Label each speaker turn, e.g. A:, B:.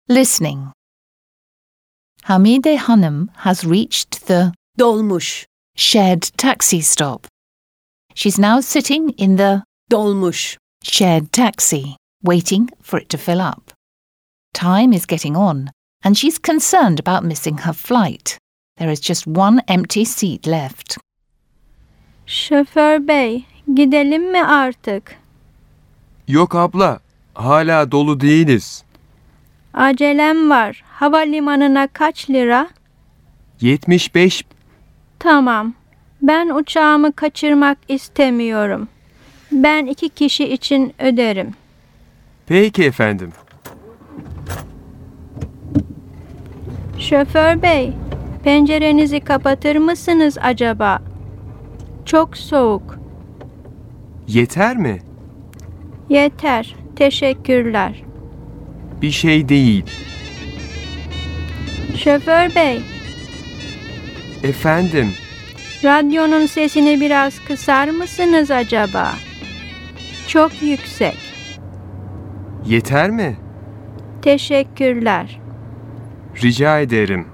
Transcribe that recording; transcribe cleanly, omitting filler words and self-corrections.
A: Listening. Hamide Hanım has reached the
B: Dolmuş.
A: shared taxi stop. She's now sitting in the
B: Dolmuş.
A: shared taxi, waiting for it to fill up. Time is getting on, and she's concerned about missing her flight. There is just one empty seat left.
C: Şoför bey, gidelim mi artık?
D: Yok abla, hala dolu değiliz.
C: Acelem var. Havalimanına kaç lira?
D: 75.
C: Tamam. Ben uçağımı kaçırmak istemiyorum. Ben 2 kişi için öderim.
D: Peki efendim.
C: Şoför bey, pencerenizi kapatır mısınız acaba? Çok soğuk.
D: Yeter mi?
C: Yeter. Teşekkürler.
D: Bir şey değil.
C: Şoför bey,
D: Efendim,
C: radyonun sesini biraz kısar mısınız acaba? Çok yüksek.
D: yeter mi?
C: Teşekkürler.
D: Rica ederim.